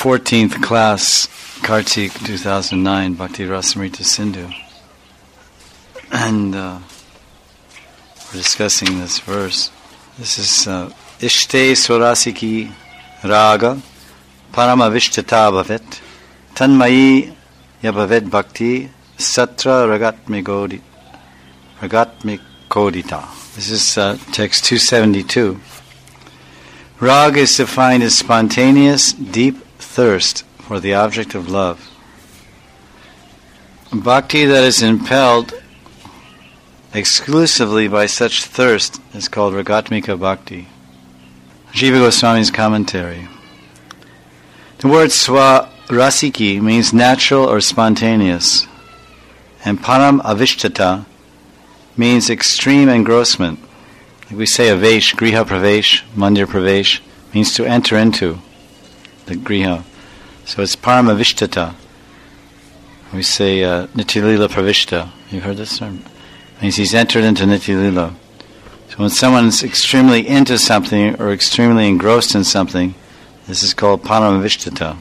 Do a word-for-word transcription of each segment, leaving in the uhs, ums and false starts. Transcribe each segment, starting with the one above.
fourteenth class, Kartik two thousand nine, Bhakti Rasamrita Sindhu. And uh, we're discussing this verse. This is uh, Ishte Swarasiki Raga Parama Vishtata Bhavet Tanmayi Yabhavet Bhakti Satra Ragatmikodita. Ragatmikodita. This is uh, text two seventy-two. Rag is defined as spontaneous, deep thirst for the object of love. Bhakti that is impelled exclusively by such thirst is called Ragatmika Bhakti. Jiva Goswami's commentary. The word Swarasiki means natural or spontaneous, and Param Avishtata means extreme engrossment. Like we say Avesh, Griha Pravesh, Mandir Pravesh, means to enter into the Griha. So it's Param Avishtata. We say uh, Nityalila Pravishta. You've heard this term? Means he's entered into Nityalila. So when someone's extremely into something or extremely engrossed in something, this is called Param Avishtata.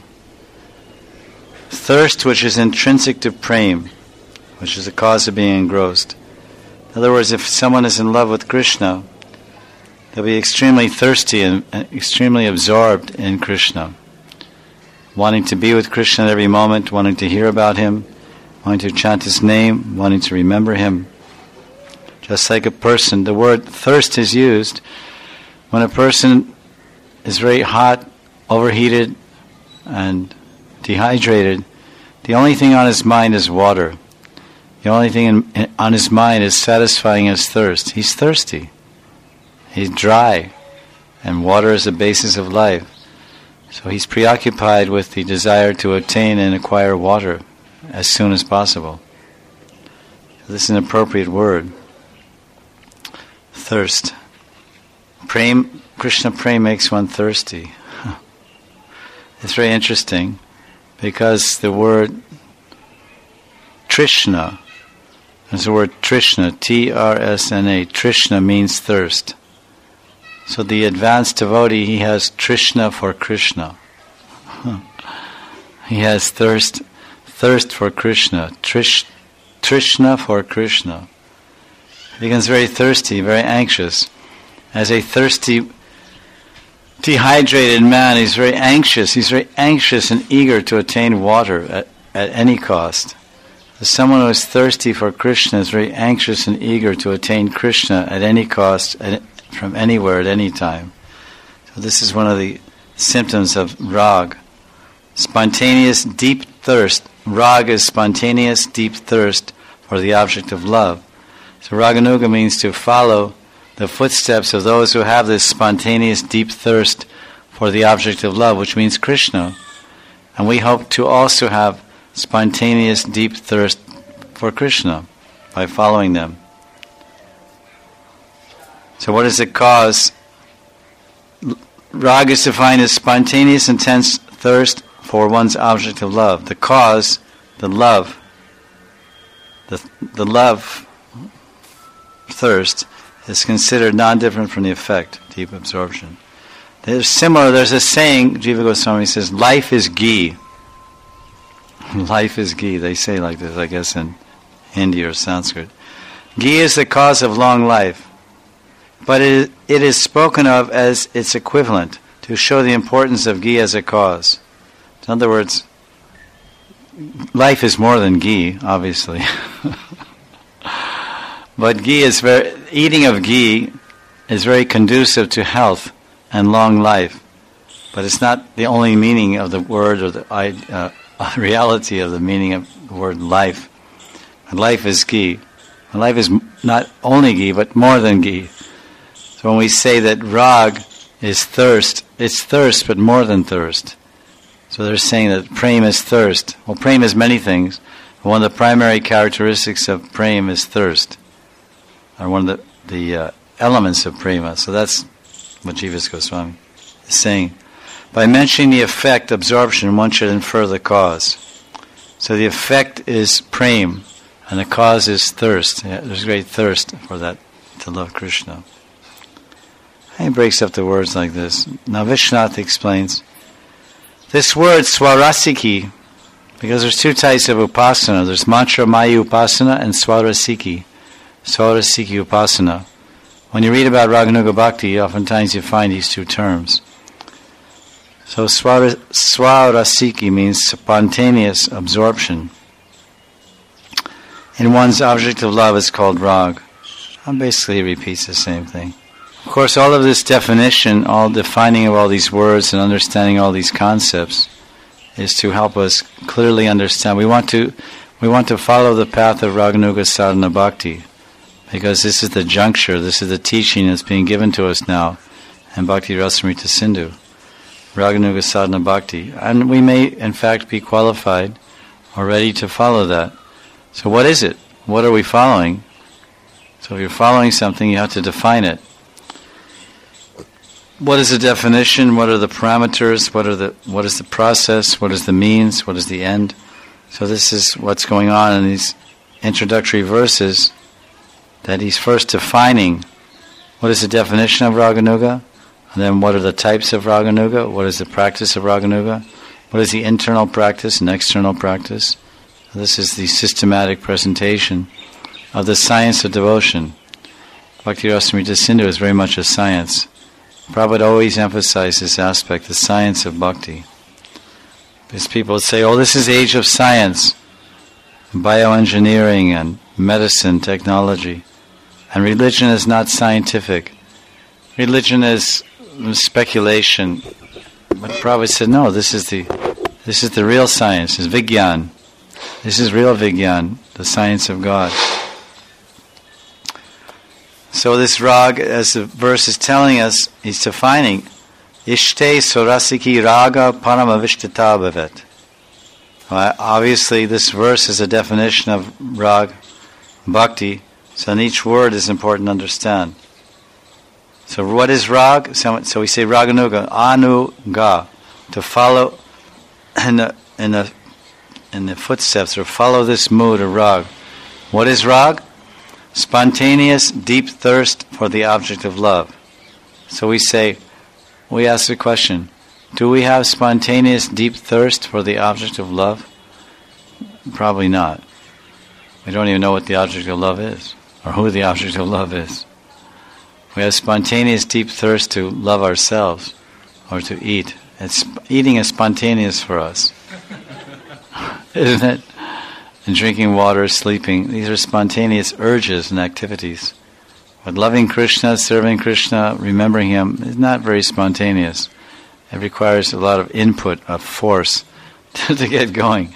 Thirst which is intrinsic to prem, which is the cause of being engrossed. In other words, if someone is in love with Krishna, they'll be extremely thirsty and extremely absorbed in Krishna, wanting to be with Krishna at every moment, wanting to hear about him, wanting to chant his name, wanting to remember him. Just like a person, the word thirst is used when a person is very hot, overheated, and dehydrated. The only thing on his mind is water. The only thing in, in, on his mind is satisfying his thirst. He's thirsty. He's dry. And water is the basis of life. So he's preoccupied with the desire to attain and acquire water as soon as possible. So this is an appropriate word. Thirst. Prem, Krishna Prem makes one thirsty. It's very interesting because the word Trishna, there's the word Trishna, T R S N A, Trishna means thirst. So the advanced devotee, he has Trishna for Krishna. He has thirst, thirst for Krishna, Trish, Trishna for Krishna. He becomes very thirsty, very anxious. As a thirsty, dehydrated man, he's very anxious. He's very anxious and eager to attain water at, at any cost. As someone who is thirsty for Krishna is very anxious and eager to attain Krishna at any cost, at, from anywhere, at any time. So this is one of the symptoms of rag. Spontaneous, deep thirst. Rag is spontaneous, deep thirst for the object of love. So raganuga means to follow the footsteps of those who have this spontaneous, deep thirst for the object of love, which means Krishna. And we hope to also have spontaneous, deep thirst for Krishna by following them. So what is the cause? Raga is defined as spontaneous, intense thirst for one's object of love. The cause, the love, the, the love thirst is considered non-different from the effect, deep absorption. There's similar, there's a saying, Jiva Goswami says, life is ghee. Life is ghee, they say like this, I guess in Hindi or Sanskrit. Ghee is the cause of long life, but it, it is spoken of as its equivalent to show the importance of ghee as a cause. In other words, life is more than ghee, obviously. But ghee is very, eating of ghee is very conducive to health and long life. But it's not the only meaning of the word or the uh, reality of the meaning of the word life. And life is ghee. And life is not only ghee, but more than ghee. So when we say that rag is thirst, it's thirst, but more than thirst. So they're saying that prem is thirst. Well, prem is many things. One of the primary characteristics of prem is thirst. Or one of the, the uh, elements of prema. So that's what Jiva Goswami is saying. By mentioning the effect, absorption, one should infer the cause. So the effect is prem, and the cause is thirst. Yeah, there's great thirst for that, to love Krishna. And he breaks up the words like this. Now Vishwanath explains, This word, Swarasiki, because there's two types of upasana. There's mantra maya upasana and Swarasiki. Swarasiki upasana. When you read about Raganuga Bhakti, oftentimes you find these two terms. So swara, Swarasiki means spontaneous absorption. In one's object of love is called rag. And basically it repeats the same thing. Of course, all of this definition, all defining of all these words and understanding all these concepts is to help us clearly understand. We want to we want to follow the path of Raganuga Sadhana Bhakti, because this is the juncture, this is the teaching that's being given to us now in Bhakti Rasamrita Sindhu, Raganuga Sadhana Bhakti. And we may, in fact, be qualified or ready to follow that. So what is it? What are we following? So if you're following something, you have to define it. What is the definition? What are the parameters? What are the what is the process? What is the means? What is the end? So this is what's going on in these introductory verses, that he's first defining what is the definition of Raganuga, and then what are the types of Raganuga, what is the practice of Raganuga, what is the internal practice and external practice. This is the systematic presentation of the science of devotion. Bhakti Rasamrita Sindhu is very much a science. Prabhupada always emphasized this aspect, the science of bhakti. Because people would say, oh, this is age of science, bioengineering and medicine, technology. And religion is not scientific. Religion is speculation. But Prabhupada said, no, this is the this is the real science, it's Vigyan. This is real Vigyan, the science of God. So this rag, as the verse is telling us, he's defining, Ishte Swarasiki Raga Paramavishthita Bhavet. Well, obviously, this verse is a definition of rag, bhakti, so in each word is important to understand. So what is rag? So, so we say Raganuga, Anu Ga, to follow in the, in the, in the footsteps, or follow this mood of rag. What is rag? Spontaneous, deep thirst for the object of love. So we say, we ask the question, do we have spontaneous, deep thirst for the object of love? Probably not. We don't even know what the object of love is, or who the object of love is. We have spontaneous, deep thirst to love ourselves, or to eat. It's, eating is spontaneous for us. Isn't it? And drinking water, sleeping, these are spontaneous urges and activities. But loving Krishna, serving Krishna, remembering Him is not very spontaneous. It requires a lot of input, of force to, to get going.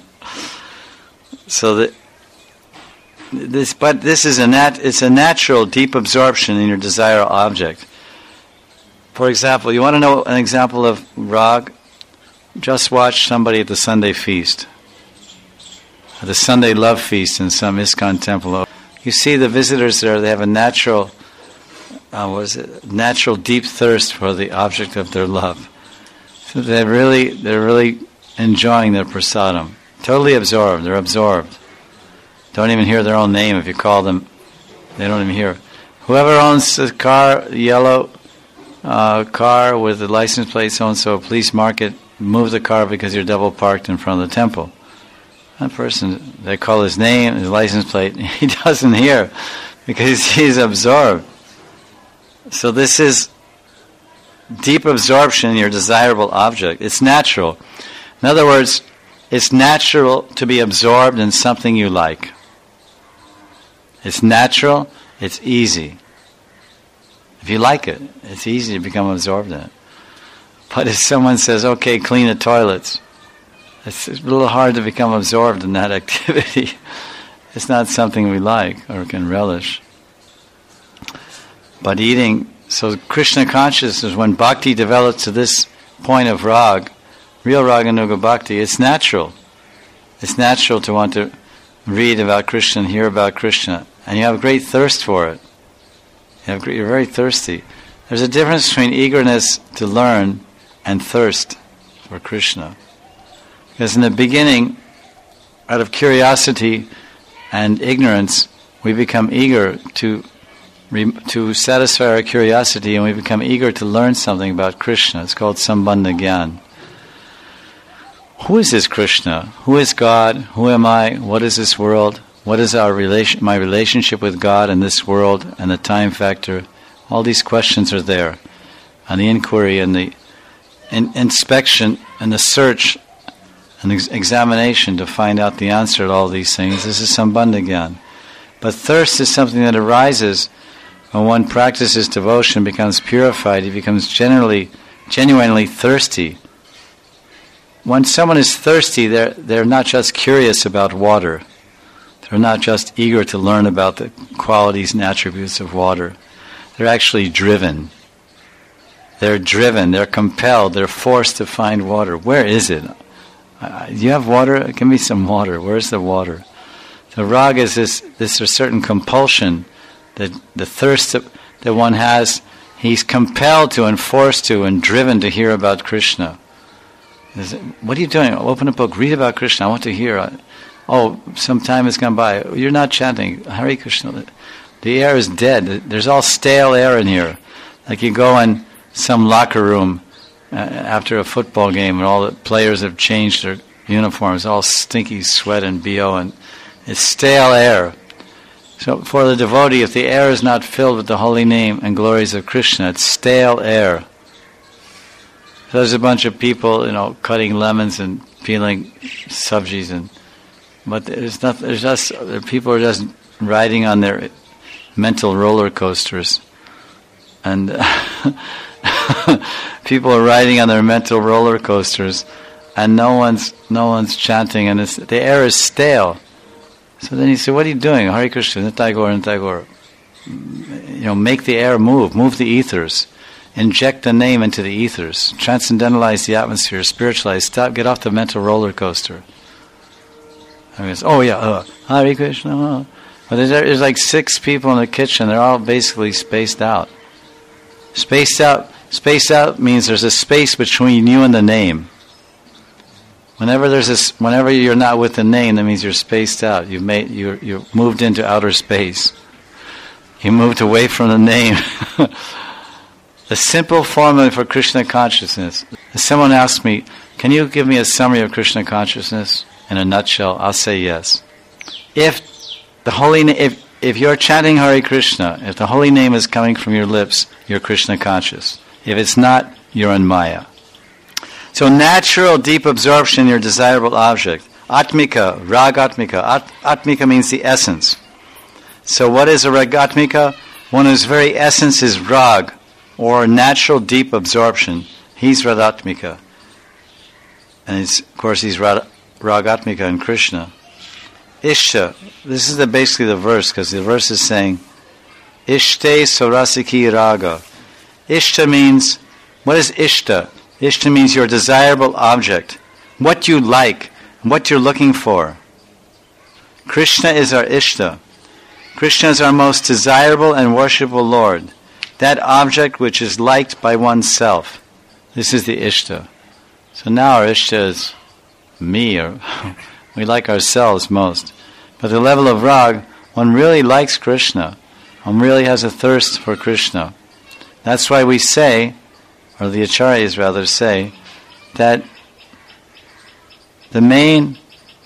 So that this, but this is a nat, it's a natural deep absorption in your desire object. For example, you want to know an example of rag? Just watch somebody at the Sunday feast. The Sunday love feast in some ISKCON temple. You see the visitors there, they have a natural, uh, what is it, natural deep thirst for the object of their love. So they're really, they're really enjoying their prasadam. Totally absorbed, they're absorbed. Don't even hear their own name if you call them, they don't even hear. Whoever owns a car, yellow uh, car with the license plate so-and-so, please mark it, move the car because you're double parked in front of the temple. That person, they call his name, his license plate, he doesn't hear because he's absorbed. So this is deep absorption in your desirable object. It's natural. In other words, it's natural to be absorbed in something you like. It's natural, it's easy. If you like it, it's easy to become absorbed in it. But if someone says, okay, clean the toilets, it's a little hard to become absorbed in that activity. It's not something we like or can relish. But eating, so Krishna consciousness, when bhakti develops to this point of rag, real Raganuga bhakti, it's natural. It's natural to want to read about Krishna and hear about Krishna. And you have a great thirst for it. You have, you're very thirsty. There's a difference between eagerness to learn and thirst for Krishna. Because in the beginning, out of curiosity and ignorance, we become eager to to satisfy our curiosity, and we become eager to learn something about Krishna. It's called Sambandha Gyan. who is this Krishna? Who is God? Who am I? What is this world? What is our relation, my relationship with God and this world and the time factor? All these questions are there. And the inquiry and the in, inspection and the search and ex- examination to find out the answer to all these things. This is Sambandha Gyan. But thirst is something that arises when one practices devotion, becomes purified, he becomes generally, genuinely thirsty. When someone is thirsty, they're, they're not just curious about water. They're not just eager to learn about the qualities and attributes of water. They're actually driven. They're driven, they're compelled, they're forced to find water. Where is it? Uh, do you have water? Give me some water. Where's the water? The raga is this, this a certain compulsion, that the thirst that, that one has, he's compelled to and forced to and driven to hear about Krishna. Is it, what are you doing? Open a book, read about Krishna, I want to hear. Oh, some time has gone by. You're not chanting Hare Krishna. The air is dead. There's all stale air in here. Like you go in some locker room uh, after a football game and all the players have changed their uniforms, all stinky sweat and B O, and it's stale air. So for the devotee, if the air is not filled with the holy name and glories of Krishna, it's stale air. So there's a bunch of people, you know, cutting lemons and peeling sabjis, and but there's not. There's just people are just riding on their mental roller coasters, and people are riding on their mental roller coasters, and no one's no one's chanting, and it's, the air is stale. So then you say, "What are you doing, Hare Krishna, Nitai Gaur, Nitai Gaur?" You know, make the air move, move the ethers, inject the name into the ethers, transcendentalize the atmosphere, spiritualize. Stop, get off the mental roller coaster. I mean, oh yeah, uh, Hare Krishna. Uh. But there's, there's like six people in the kitchen. They're all basically spaced out. Spaced out. Spaced out means there's a space between you and the name. Whenever there's a, whenever you're not with the name, that means you're spaced out. You've made you you moved into outer space. You moved away from the name. A simple formula for Krishna consciousness. If someone asks me, "Can you give me a summary of Krishna consciousness in a nutshell?" I'll say yes. If the holy na- if if you're chanting Hare Krishna, if the holy name is coming from your lips, you're Krishna conscious. If it's not, you're in Maya. So natural deep absorption in your desirable object. Atmika, ragatmika. At- atmika means the essence. So what is a ragatmika? One whose very essence is rag, or natural deep absorption. He's ragatmika. And it's, of course he's rag- ragatmika in Krishna. Ishta, this is the, basically the verse, because the verse is saying, Ishte sorasiki raga. Ishta means, what is Ishta? Ishta means your desirable object, what you like, what you're looking for. Krishna is our Ishta. Krishna is our most desirable and worshipful Lord, that object which is liked by oneself. This is the Ishta. So now our Ishta is me, or we like ourselves most. But the level of rag, one really likes Krishna. One really has a thirst for Krishna. That's why we say, or the acharyas rather say, that the main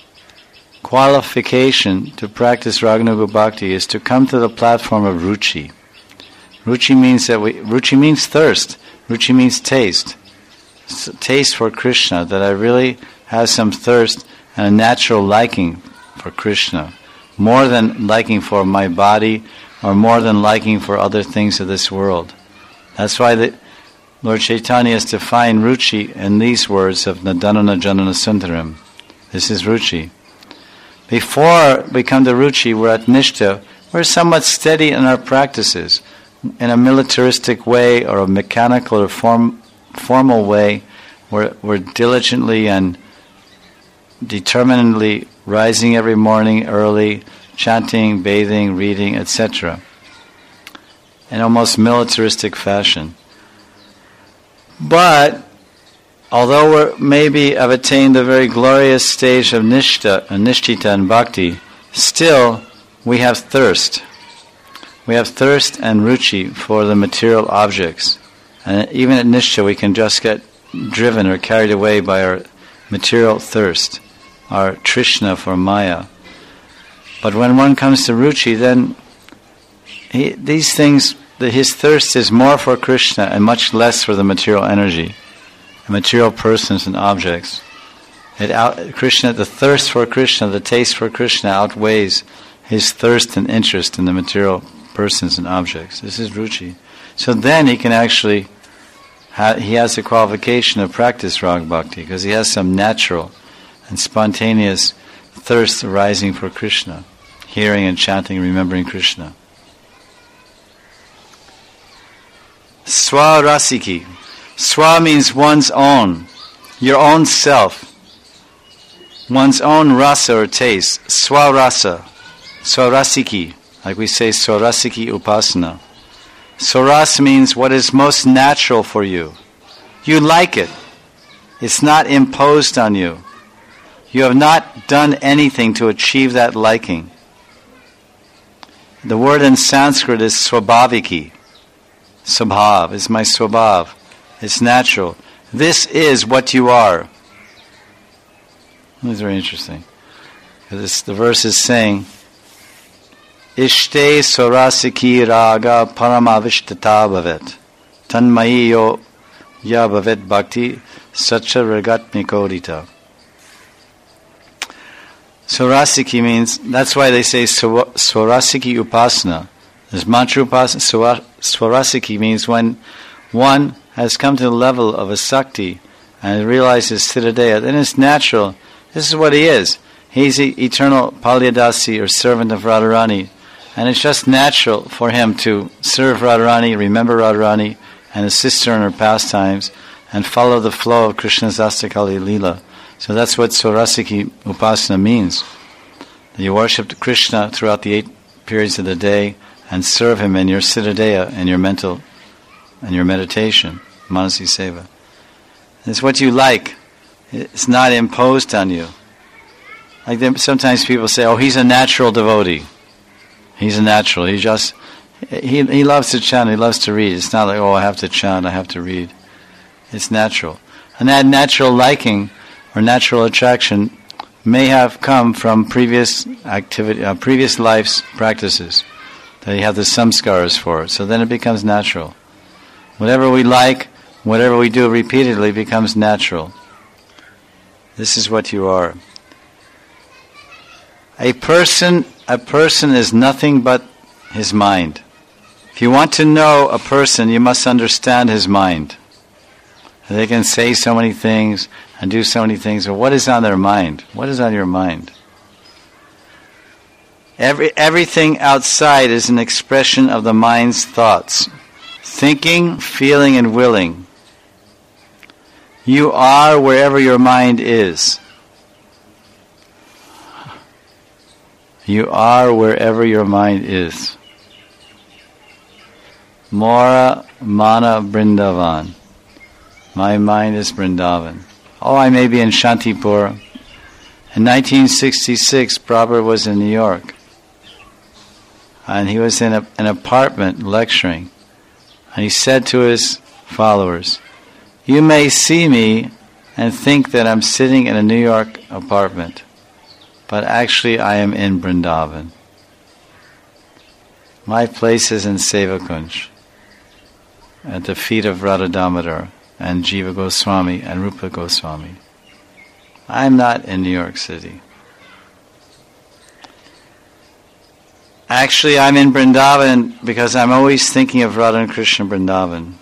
qualification to practice Raganuga Bhakti is to come to the platform of ruchi. Ruchi means that we, ruchi means thirst. Ruchi means taste. It's a taste for Krishna, that I really have some thirst and a natural liking for Krishna, more than liking for my body, or more than liking for other things of this world. That's why the Lord Chaitanya has defined ruchi in these words of Nadanana Janana Sundaram. This is ruchi. Before we come to ruchi, we're at nishta. We're somewhat steady in our practices. In a militaristic way, or a mechanical or form, formal way, we're, we're diligently and determinedly rising every morning early, chanting, bathing, reading, et cetera, in almost militaristic fashion. But although we maybe have attained the very glorious stage of nishta, nishtita and bhakti, still we have thirst. We have thirst and ruchi for the material objects. And even at nishta we can just get driven or carried away by our material thirst, our Trishna for Maya. But when one comes to Ruchi, then he, these things, the, his thirst is more for Krishna and much less for the material energy, the material persons and objects. It out, Krishna, the thirst for Krishna, the taste for Krishna outweighs his thirst and interest in the material persons and objects. This is Ruchi. So then he can actually, ha, he has the qualification of practice Rag Bhakti, because he has some natural and spontaneous thirst arising for Krishna, hearing and chanting and remembering Krishna. Swarasiki. Swa means one's own, your own self, one's own rasa or taste. Swarasa, swarasiki, like we say swarasiki upasana. Swaras means what is most natural for you. You like it. It's not imposed on you. You have not done anything to achieve that liking. The word in Sanskrit is swabhaviki. Swabhav is my swabhav. It's natural. This is what you are. That's very interesting. Because the verse is saying, Ishte swarasiki raga paramavishtata bhavet. Tanmayi yo ya bhavet bhakti sacha ragatmikodita. Swarasiki means, that's why they say Swarasiki upasana. There's mantra upasana. Swarasiki means when one has come to the level of a sakti and realizes Siddhadeya, then it's natural. This is what he is. He's the eternal Palyadasi or servant of Radharani. And it's just natural for him to serve Radharani, remember Radharani, and assist her in her pastimes, and follow the flow of Krishna's Astakali Leela. So that's what Swarasiki Upasana means. You worship Krishna throughout the eight periods of the day and serve him in your Siddhadeya, in your mental, and your meditation, Manasi Seva. It's what you like. It's not imposed on you. Like them, sometimes people say, oh, he's a natural devotee. He's a natural. He just, he he loves to chant, he loves to read. It's not like, oh, I have to chant, I have to read. It's natural. And that natural liking or natural attraction may have come from previous activity, uh, previous life's practices that you have the samskaras for. So then it becomes natural. Whatever we like, whatever we do repeatedly becomes natural. This is what you are. A person, a person is nothing but his mind. If you want to know a person, you must understand his mind. They can say so many things and do so many things, but what is on their mind? What is on your mind? Every everything outside is an expression of the mind's thoughts. Thinking, feeling, and willing. You are wherever your mind is. You are wherever your mind is. Mora Mana Brindavan. My mind is Vrindavan. Oh, I may be in Shantipur. In nineteen sixty-six, Prabhupada was in New York. And he was in a, an apartment lecturing. And he said to his followers, you may see me and think that I'm sitting in a New York apartment, but actually I am in Vrindavan. My place is in Sevakunj, at the feet of Radha Damodar and Jiva Goswami and Rupa Goswami. I'm not in New York City. Actually, I'm in Vrindavan because I'm always thinking of Radha and Krishna Vrindavan.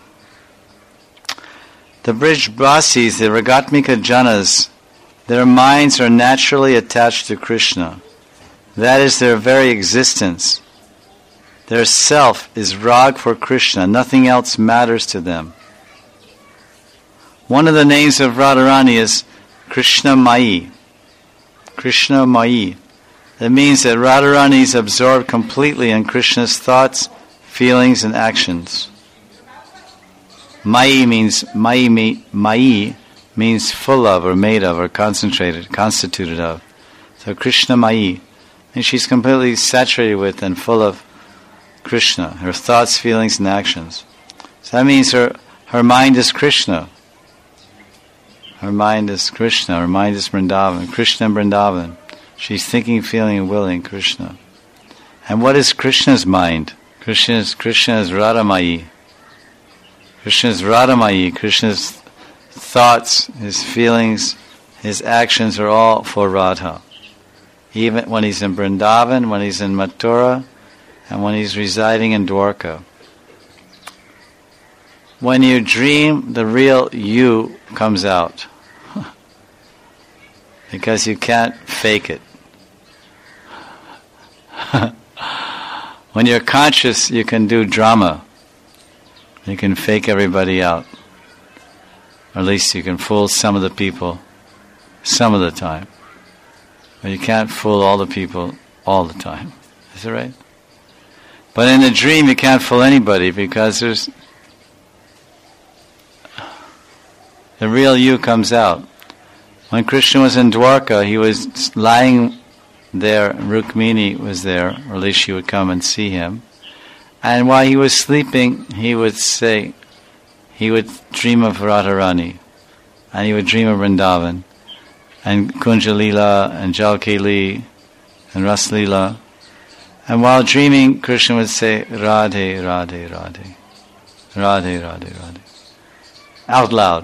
The Brijbasis, the Ragatmika Janas, their minds are naturally attached to Krishna. That is their very existence. Their self is rag for Krishna. Nothing else matters to them. One of the names of Radharani is Krishna Mai. Krishna Mai. That means that Radharani is absorbed completely in Krishna's thoughts, feelings, and actions. Mai means Mai, Mai means full of, or made of, or concentrated, constituted of. So Krishna Mai, and she's completely saturated with and full of Krishna, her thoughts, feelings, and actions. So that means her her mind is Krishna. Her mind is Krishna. Her mind is Vrindavan. Krishna and Vrindavan. She's thinking, feeling, and willing Krishna. And what is Krishna's mind? Krishna is, Krishna is Radhamayi. Krishna is Radhamayi. Krishna's thoughts, his feelings, his actions are all for Radha. Even when he's in Vrindavan, when he's in Mathura, and when he's residing in Dwarka. When you dream, the real you comes out. Because you can't fake it. When you're conscious, you can do drama. You can fake everybody out. Or at least you can fool some of the people some of the time. But you can't fool all the people all the time. Is that right? But in a dream, you can't fool anybody because there's the real you comes out. When Krishna was in Dwarka, he was lying there, Rukmini was there, or at least she would come and see him. And while he was sleeping, he would say, he would dream of Radharani, and he would dream of Vrindavan, and Kunjalila, and Jalkeli, and Raslila. And while dreaming, Krishna would say, Radhe, Radhe, Radhe, Radhe, Radhe, Radhe, out loud.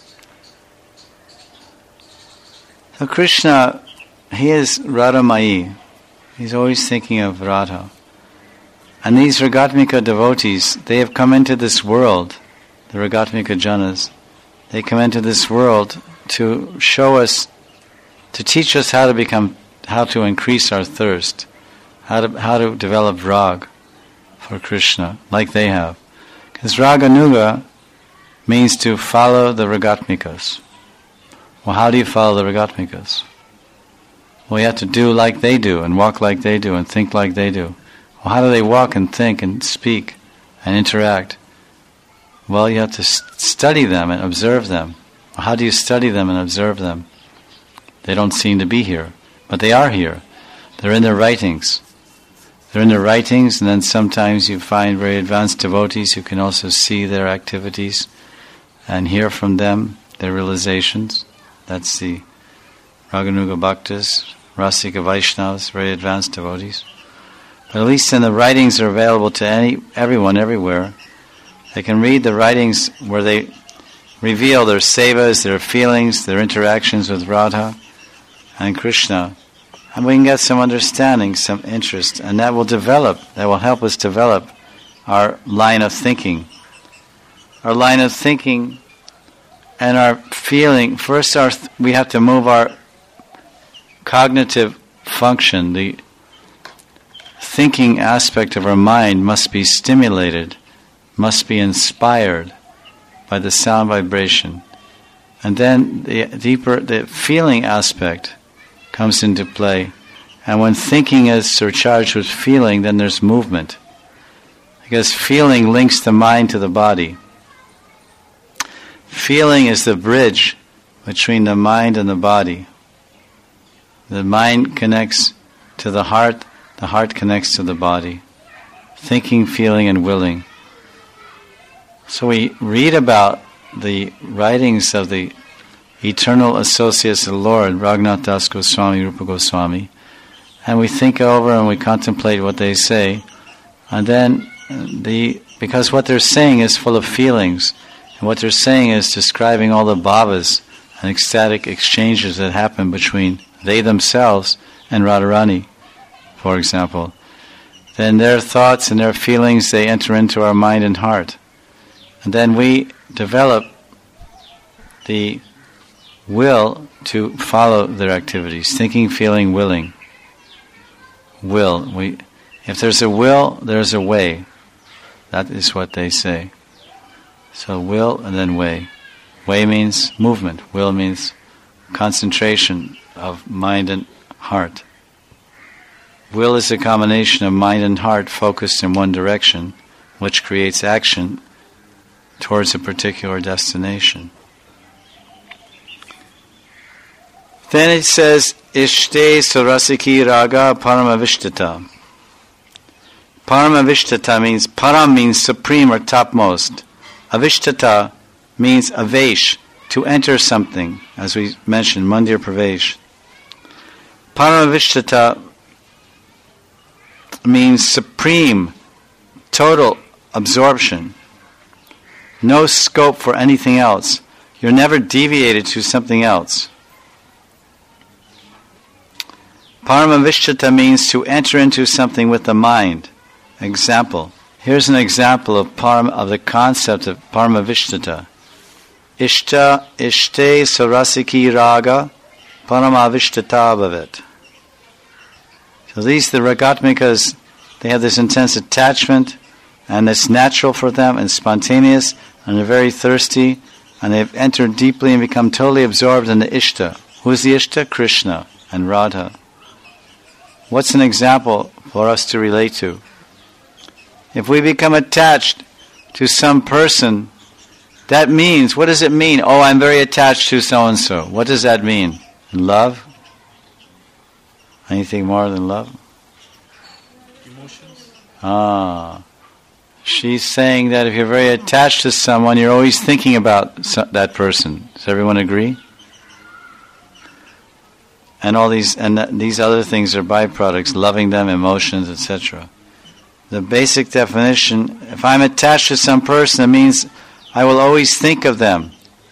So Krishna, he is Radhamayi. He's always thinking of Radha. And these Ragatmika devotees, they have come into this world, the Ragatmika Janas, they come into this world to show us, to teach us how to become, how to increase our thirst, how to how to develop rag for Krishna, like they have. Because Raganuga means to follow the Ragatmikas. Well, how do you follow the Ragatmikas? Well, you have to do like they do, and walk like they do, and think like they do. Well, how do they walk and think and speak and interact? Well, you have to study them and observe them. Well, how do you study them and observe them? They don't seem to be here, but they are here. They're in their writings. They're in their writings, and then sometimes you find very advanced devotees who can also see their activities and hear from them their realizations. That's the Raganuga Bhaktas, Rasika Vaishnavas, very advanced devotees. But at least in the writings are available to any everyone, everywhere. They can read the writings where they reveal their sevas, their feelings, their interactions with Radha and Krishna. And we can get some understanding, some interest, and that will develop, that will help us develop our line of thinking. Our line of thinking and our feeling, first our th- we have to move our cognitive function, the thinking aspect of our mind must be stimulated, must be inspired by the sound vibration. And then the deeper, the feeling aspect comes into play. And when thinking is surcharged with feeling, then there's movement. Because feeling links the mind to the body. Feeling is the bridge between the mind and the body. The mind connects to the heart, the heart connects to the body. Thinking, feeling, and willing. So we read about the writings of the eternal associates of the Lord, Raghunath Das Goswami, Rupa Goswami, and we think over and we contemplate what they say, and then the because what they're saying is full of feelings, and what they're saying is describing all the bhavas and ecstatic exchanges that happen between they themselves and Radharani, for example. Then their thoughts and their feelings, they enter into our mind and heart. And then we develop the will to follow their activities, thinking, feeling, willing. Will. We, if there's a will, there's a way. That is what they say. So will and then way. Way means movement. Will means concentration of mind and heart. Will is a combination of mind and heart focused in one direction, which creates action towards a particular destination. Then it says, Ishte Surasiki Raga Paramavishtata. Paramavishtata means, Param means supreme or topmost. Avishtata means avesh, to enter something, as we mentioned, mandir pravesh. Paramavishtata means supreme, total absorption. No scope for anything else. You're never deviated to something else. Paramavishtata means to enter into something with the mind. Example. Here's an example of param, of the concept of paramavishtata. Ishta ishte sarasiki raga paramavishtata bhavet. So these, the ragatmikas, they have this intense attachment, and it's natural for them and spontaneous, and they're very thirsty, and they've entered deeply and become totally absorbed in the Ishta. Who's the Ishta? Krishna and Radha. What's an example for us to relate to? If we become attached to some person, that means, what does it mean? Oh, I'm very attached to so-and-so. What does that mean? Love? Anything more than love? Emotions. Ah. She's saying that if you're very attached to someone, you're always thinking about so- that person. Does everyone agree? And all these and th- these other things are byproducts, loving them, emotions, et cetera. The basic definition, if I'm attached to some person, it means I will always think of them.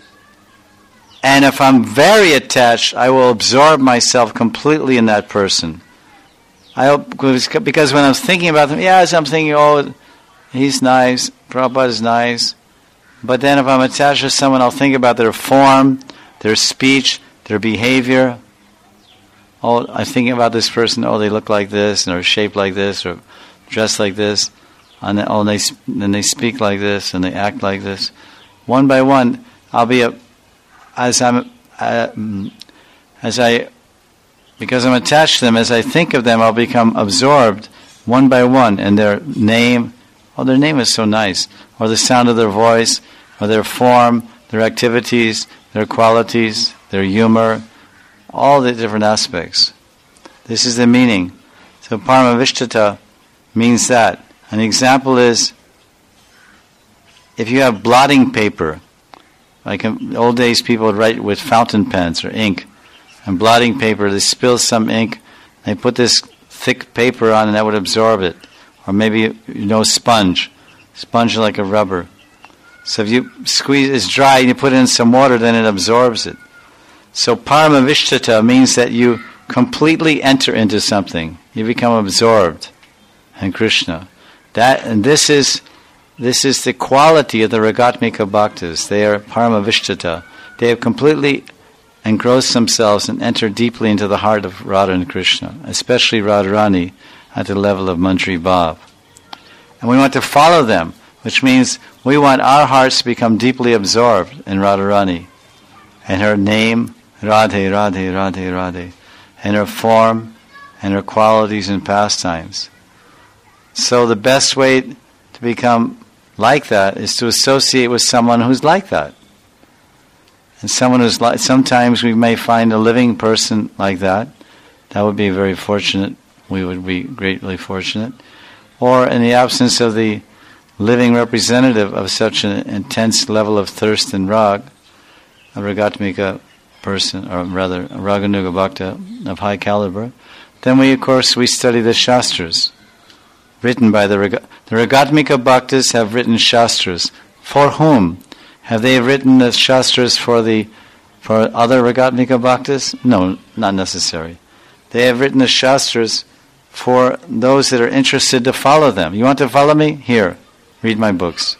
And if I'm very attached, I will absorb myself completely in that person. I because when I'm thinking about them, yes, I'm thinking, oh, he's nice, Prabhupada is nice. But then if I'm attached to someone, I'll think about their form, their speech, their behavior. Oh, I'm thinking about this person, oh, they look like this, or shaped like this, or dressed like this. And then, oh, they, then they speak like this, and they act like this. One by one, I'll be a... As I'm, uh, as I, because I'm attached to them, as I think of them, I'll become absorbed one by one in their name. Oh, their name is so nice. Or the sound of their voice, or their form, their activities, their qualities, their humor, all the different aspects. This is the meaning. So Paramavishtata means that. An example is, if you have blotting paper, like in old days, people would write with fountain pens or ink. And blotting paper, they spill some ink, they put this thick paper on and that would absorb it. Or maybe, you know, sponge. Sponge like a rubber. So if you squeeze, it's dry and you put in some water, then it absorbs it. So Paramavishtata means that you completely enter into something. You become absorbed in Krishna. That, and this is... This is the quality of the Ragatmika Bhaktas. They are Paramavishtata. They have completely engrossed themselves and entered deeply into the heart of Radha and Krishna, especially Radharani at the level of Mantri Bhav. And we want to follow them, which means we want our hearts to become deeply absorbed in Radharani, and her name, Radhe, Radhe, Radhe, Radhe, and her form, and her qualities and pastimes. So the best way to become like that is to associate with someone who's like that. And someone who's like, sometimes we may find a living person like that. That would be very fortunate. We would be greatly fortunate. Or in the absence of the living representative of such an intense level of thirst and rag, a Ragatmika person, or rather a Raganuga Bhakta of high caliber, then we, of course, we study the Shastras. Written by the Raga- the Ragatmika Bhaktas have written Shastras. For whom? Have they written the Shastras for the for other Ragatmika Bhaktas? No, not necessary. They have written the Shastras for those that are interested to follow them. You want to follow me? Here, read my books.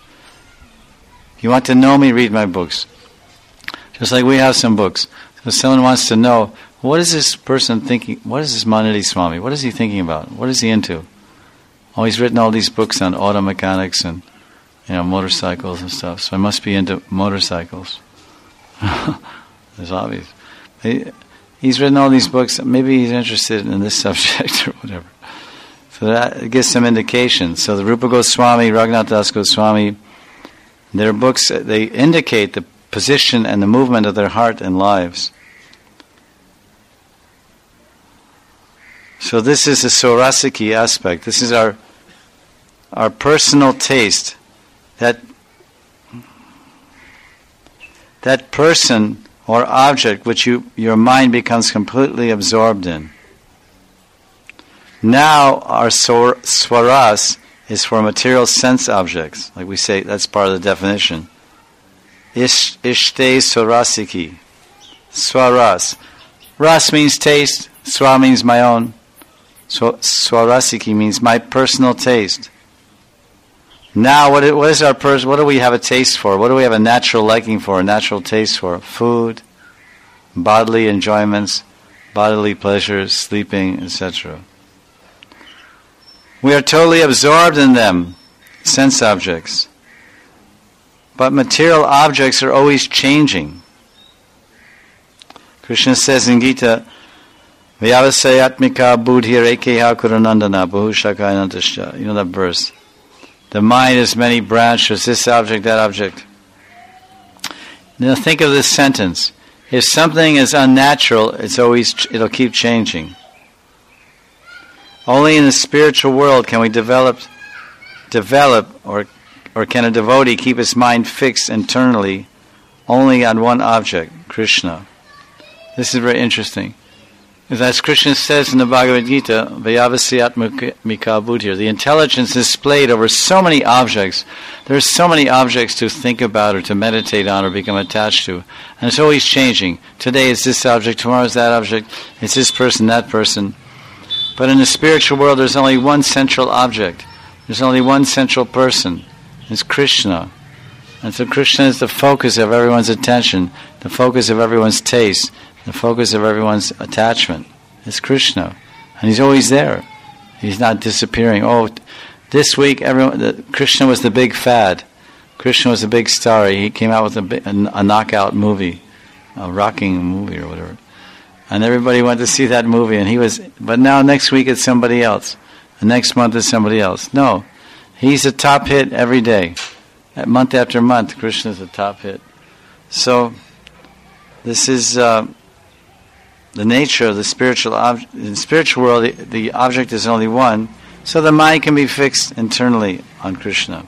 You want to know me? Read my books. Just like we have some books. So someone wants to know, what is this person thinking? What is this Manidi Swami? What is he thinking about? What is he into? Oh, he's written all these books on auto mechanics and, you know, motorcycles and stuff. So I must be into motorcycles. It's obvious. He, he's written all these books. Maybe he's interested in this subject or whatever. So that gives some indication. So the Rupa Goswami, Raghunath Das Goswami, their books, they indicate the position and the movement of their heart and lives. So this is the Saurasiki aspect. This is our our personal taste. That that person or object which you, your mind becomes completely absorbed in. Now our swaras is for material sense objects. Like we say, that's part of the definition. Ish, ishte swarasiki. Swaras. Ras means taste. Swara means my own. So, swarasiki means my personal taste. Now, what is, what is our pers- what do we have a taste for? What do we have a natural liking for, a natural taste for? Food, bodily enjoyments, bodily pleasures, sleeping, et cetera. We are totally absorbed in them, sense objects. But material objects are always changing. Krishna says in Gita, Vyavasayatmika buddhirekeha kuranandana bahushakayanantasya. You know that verse. The mind has many branches, this object, that object. Now think of this sentence. If something is unnatural, it's always it'll keep changing. Only in the spiritual world can we develop, develop, or or can a devotee keep his mind fixed internally only on one object, Krishna. This is very interesting. As Krishna says in the Bhagavad Gita, Vyavasyatmika buddhir, the intelligence is displayed over so many objects. There's so many objects to think about or to meditate on or become attached to. And it's always changing. Today it's this object, tomorrow it's that object, it's this person, that person. But in the spiritual world there's only one central object. There's only one central person. It's Krishna. And so Krishna is the focus of everyone's attention, the focus of everyone's taste, the focus of everyone's attachment. It's Krishna. And He's always there. He's not disappearing. Oh, this week everyone, the, Krishna was the big fad. Krishna was the big star. He came out with a, a, a knockout movie, a rocking movie or whatever. And everybody went to see that movie. And he was. But now next week it's somebody else. The next month it's somebody else. No. He's a top hit every day. Month after month, Krishna's a top hit. So, this is uh, the nature of the spiritual object. In the spiritual world, the, the object is only one, so the mind can be fixed internally on Krishna.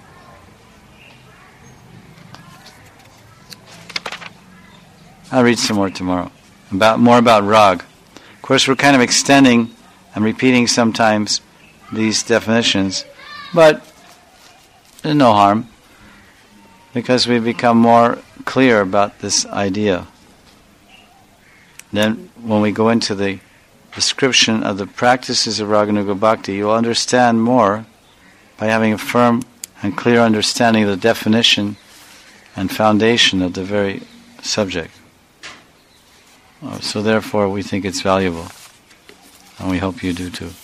I'll read some more tomorrow, about more about rag. Of course, we're kind of extending and repeating sometimes these definitions, but there's no harm, because we become more clear about this idea. Then when we go into the description of the practices of Raganuga Bhakti, you'll understand more by having a firm and clear understanding of the definition and foundation of the very subject. So therefore we think it's valuable, and we hope you do too.